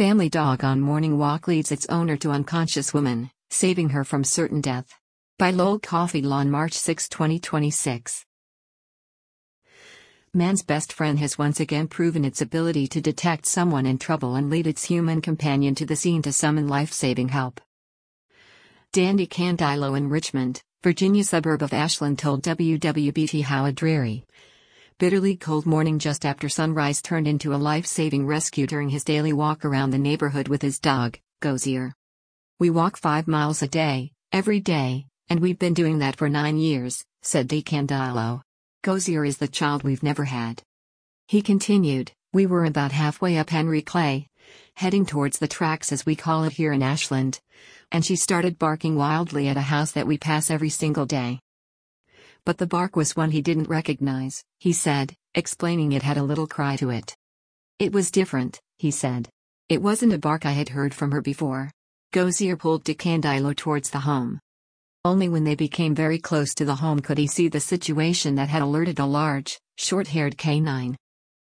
Family dog on morning walk leads its owner to unconscious woman, saving her from certain death. By Lowell Cauffield on March 6, 2026. Man's best friend has once again proven its ability to detect someone in trouble and lead its human companion to the scene to summon life-saving help. Dandy Candilo in Richmond, Virginia suburb of Ashland told WWBT how a dreary, bitterly cold morning just after sunrise turned into a life-saving rescue during his daily walk around the neighborhood with his dog, Gozier. "We walk 5 miles a day, every day, and we've been doing that for 9 years, said DeCandilo. Gozier is the child we've never had. He continued, "We were about halfway up Henry Clay, heading towards the tracks as we call it here in Ashland, and she started barking wildly at a house that we pass every single day. But the bark was one he didn't recognize," he said, explaining it had a little cry to it. "It was different," he said. "It wasn't a bark I had heard from her before." Gozier pulled DeCandilo towards the home. Only when they became very close to the home could he see the situation that had alerted a large, short-haired canine.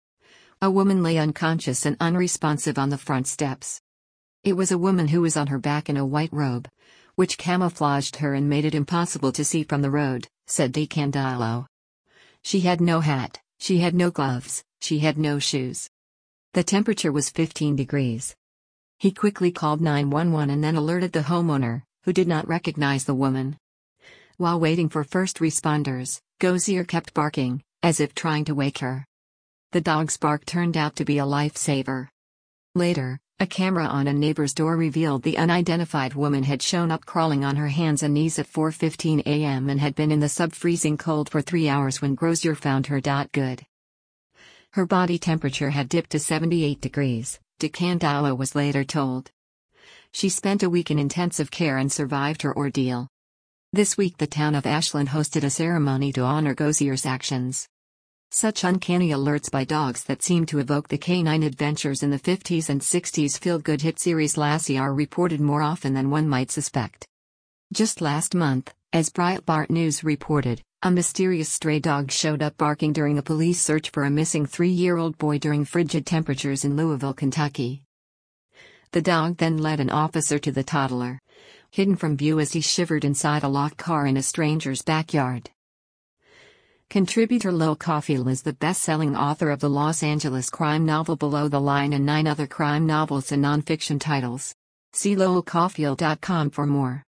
A woman lay unconscious and unresponsive on the front steps. It was a woman who was on her back in a white robe, which camouflaged her and made it impossible to see from the road, said DeCandilo. She had no hat, she had no gloves, she had no shoes. The temperature was 15 degrees. He quickly called 911 and then alerted the homeowner, who did not recognize the woman. While waiting for first responders, Gozier kept barking, as if trying to wake her. The dog's bark turned out to be a lifesaver. Later, a camera on a neighbor's door revealed the unidentified woman had shown up crawling on her hands and knees at 4:15 a.m. and had been in the sub-freezing cold for 3 hours when Gozier found her. Good. Her body temperature had dipped to 78 degrees, DeCandilo was later told. She spent a week in intensive care and survived her ordeal. This week the town of Ashland hosted a ceremony to honor Gozier's actions. Such uncanny alerts by dogs that seem to evoke the canine adventures in the 50s and 60s feel-good hit series Lassie are reported more often than one might suspect. Just last month, as Breitbart News reported, a mysterious stray dog showed up barking during a police search for a missing 3-year-old boy during frigid temperatures in Louisville, Kentucky. The dog then led an officer to the toddler, hidden from view as he shivered inside a locked car in a stranger's backyard. Contributor Lowell Cauffield is the best-selling author of the Los Angeles crime novel Below the Line and 9 other crime novels and nonfiction titles. See lowellcauffield.com for more.